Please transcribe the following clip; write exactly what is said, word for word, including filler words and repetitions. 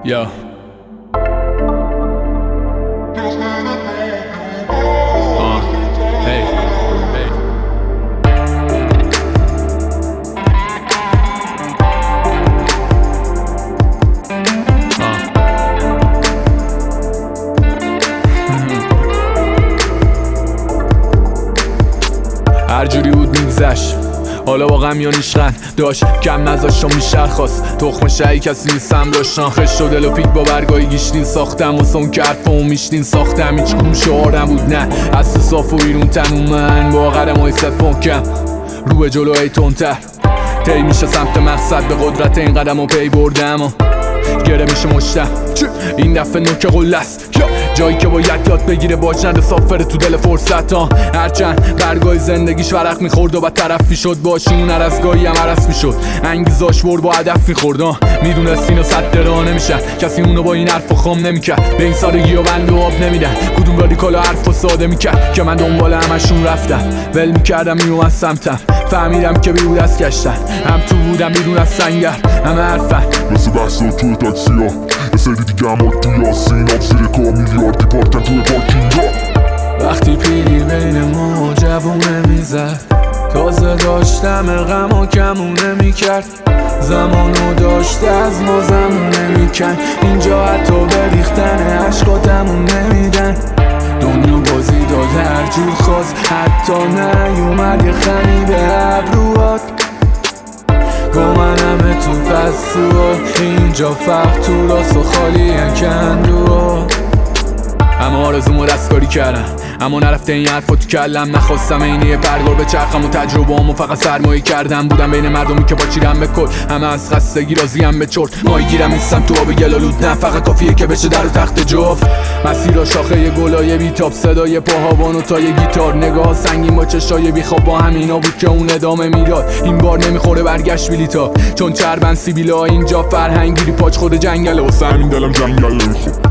یا آه هی هی هر جوری بود میگذشت، حالا با غم یا نیشغن داشت کم نذاشت و میشرخواست تخم شهی کسی نیستم داشتن خش و دل و پیک با برگای گیشتین ساختم و سون کرد و میشتین ساختم هیچ کدوم شعار نبود نه از صاف و بیرون تنو من با قدم های صد پاکم رو به جلو ای تندتر طی میشه سمت مقصد به قدرت این قدم و پی بردم و گره میشه مشتم این دفعه نوک قله است جایی که باید یاد بگیره باج نده سافره تو دل فرصت ها هرچند برگای زندگیش ورق میخورد و بعد طرف میشد باشی اون عرصگاهی هم عرص میشد انگیزاش ور با هدف میخورد میدونست اینو صد درا نمیشن کسی اونو با این حرف و خام نمیکرد به این سادگی و بند و آب نمیدن کدوم رادیکال و حرف و ساده میکرد که من دنبال همشون رفتم ول میکردم میومد سمتم فهمیدم که بیرون از کشتن هم تو بودم بیرون از سنگر همه حرفن مثل بحثا توی تاکسی ها یه سری دیگه هم تو یاسین آب زیر کا میلیاردی پارکن توی پارکینگ ها وقتی پیلی بین ما جوونه میزد تازه داشتم غم و کمونه میکرد زمانو داشت از ما زمونه میکن اینجا حتی بریختن عشقاتمون نمیدن دنیا بازی داد هر جور خواست حتی نیومد یه خمی به ابروات با من همه تو فستو اینجا فقط تو راست و خالی کندو اما آرزومو دستکاری کردم اما نرفته این حرفا تو کلم نخواستم اینه پرگار به چرخم و تجربه همو فقط سرمایه کردم بودم بین مردمی که با چیرم به کل همه از خستگی راضیم به چرت ماهی گیرم نیستم تو آب گلالود نه فقط کافیه که بشه در و تخت جفت مسیر شاخه گلای بیتاب صدای پاهاوان و تا یه گیتار نگاه سنگین با چشای بیخواب با همینا بود که اون ادامه میداد این بار نمیخوره برگشت بلیتا چون چربن سیبیلا اینجا فرهنگیری پاچ خود جنگله واسه همین دلم جنگل نمیخواد